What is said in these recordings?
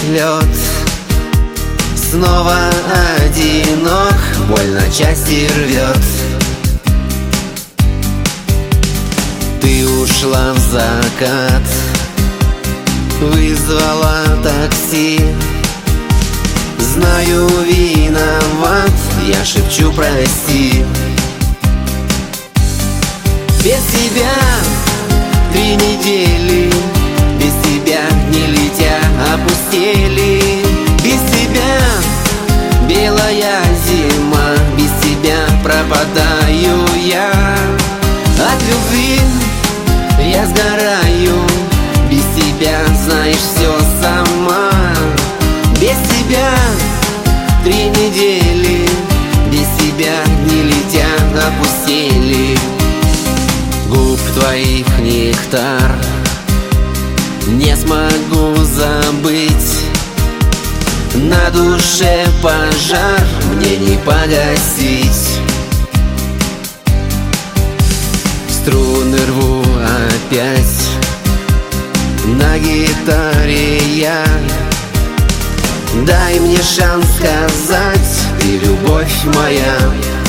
лед. Снова одинок, боль на части рвет. Ты ушла в закат, вызвала такси. Знаю, виноват, я шепчу прости. Без тебя 3 недели, без тебя дни летя опустели. Без тебя белая зима, без тебя пропадаю я. От любви я сгораю, без тебя знаешь все сама. Без тебя 3 недели, без тебя дни летя опустели. Губ твоих нектар не смогу забыть. На душе пожар мне не погасить. Струны рву опять на гитаре я. Дай мне шанс сказать: ты любовь моя.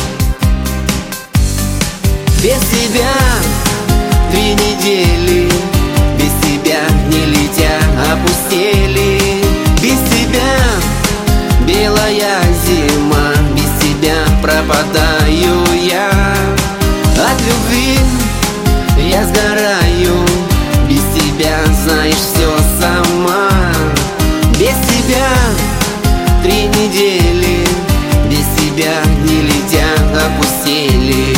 Без тебя 3 недели, без тебя дни летя опустели. Без тебя белая зима, без тебя пропадаю я. От любви я сгораю, без тебя знаешь все сама. Без тебя 3 недели, без тебя дни летя опустели.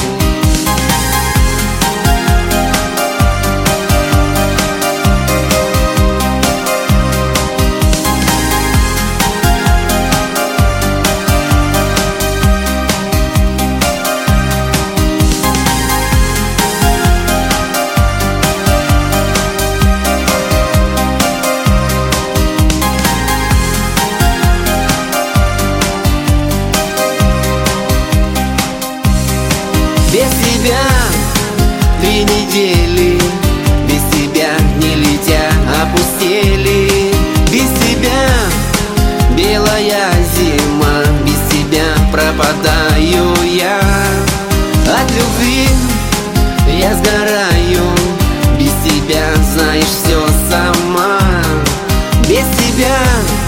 Без тебя 3 недели, без тебя дни летя опустели. Без тебя белая зима, без тебя пропадаю я. От любви я сгораю, без тебя знаешь все сама. Без тебя